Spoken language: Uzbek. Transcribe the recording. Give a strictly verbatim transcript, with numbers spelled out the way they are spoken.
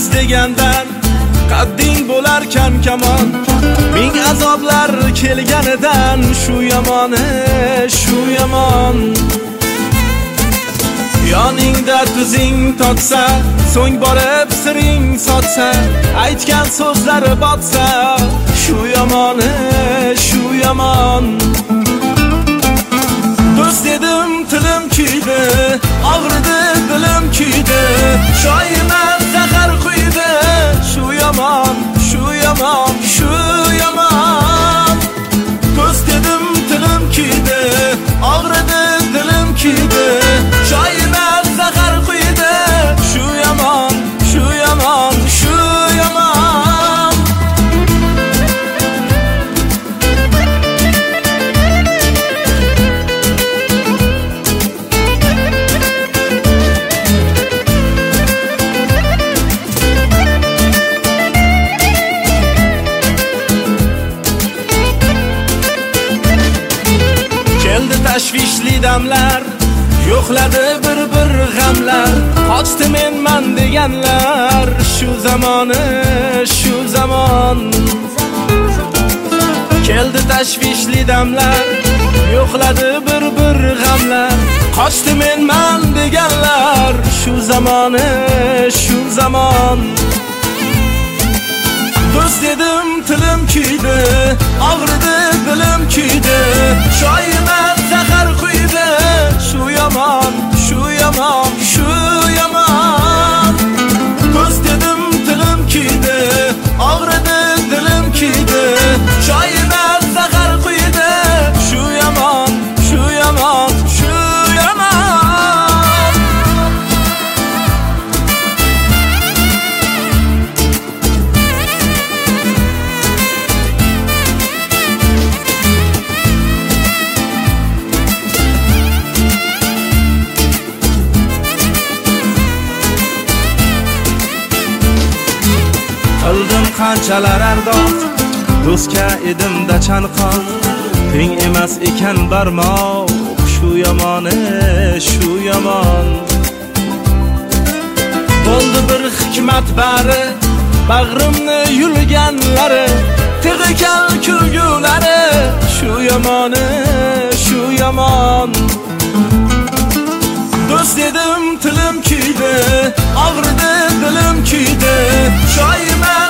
emas degandan qadding bo'larkan kamon. Ming azoblar kelganidan shu yomoni, shu yomon. Yoningda tuzing totsa, so'ng borib siring sotsa, aytgan so'zlari botsa, shu yomoni, shu yomon. Do'st dedim tilim kuydi, og'ridi dilim kuydi, shoyiman zahar quydi, shu yomon, shu yomon, shu yomon. Do'st dedim tilim kuydi, og'ridi dilim kuydi, shoyiman zahar quydi, shu yomon, shu yomon, shu yomon. Keldi tashvishli damlar, yo'qladi bir-bir g'amlar, qochdi menman deganlar, shu zamoni, shu zamon. Keldi tashvishli damlar, yo'qladi bir-bir g'amlar, qochdi menman deganlar, shu zamoni, shu zamon. Do'st dedim tilim kuydi, og'ridi dilim kuydi, shoyiman zahar quydi, shu yomon, shu yomon, shu yomon. Do'st dedim tilim kuydi, og'ridi dilim kuydi, shoyiman zahar quydi, shu yomon, shu yomon, shu yomon. Qildim qanchalar ardoq, do'stga edimda chanqoq, teng emas ekan barmoq, shu yomoni, shu yomon. Bo'ldi bir hikmat bari, bag'rimni yulganlari, tig'i kal kulgulari, shu yomoni, shu yomon. Do'st dedim tilim kuydi, og'ridi dilim kuydi, shoyiman